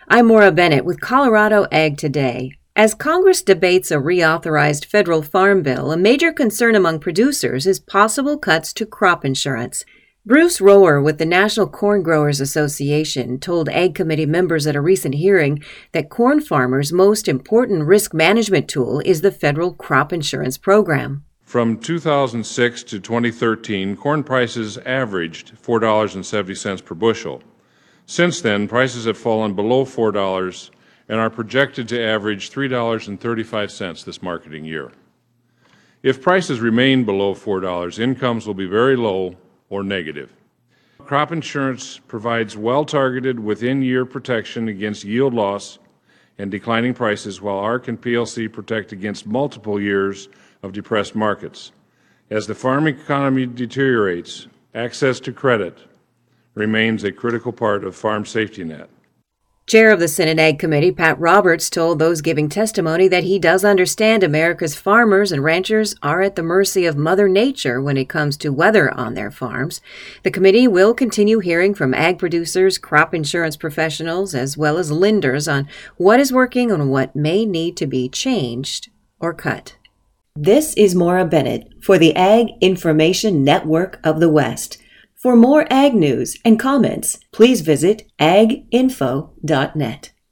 I'm Maura Bennett with Colorado Ag Today. As Congress debates a reauthorized federal farm bill, a major concern among producers is possible cuts to crop insurance. Bruce Rower with the National Corn Growers Association told Ag Committee members at a recent hearing that corn farmers' most important risk management tool is the federal crop insurance program. From 2006 to 2013, corn prices averaged $4.70 per bushel. Since then, prices have fallen below $4 and are projected to average $3.35 this marketing year. If prices remain below $4, incomes will be very low or negative. Crop insurance provides well-targeted within-year protection against yield loss and declining prices, while ARC and PLC protect against multiple years of depressed markets. As the farming economy deteriorates, access to credit remains a critical part of farm safety net. Chair of the Senate Ag Committee, Pat Roberts, told those giving testimony that he does understand America's farmers and ranchers are at the mercy of Mother Nature when it comes to weather on their farms. The committee will continue hearing from ag producers, crop insurance professionals, as well as lenders on what is working and what may need to be changed or cut. This is Maura Bennett for the Ag Information Network of the West. For more ag news and comments, please visit aginfo.net.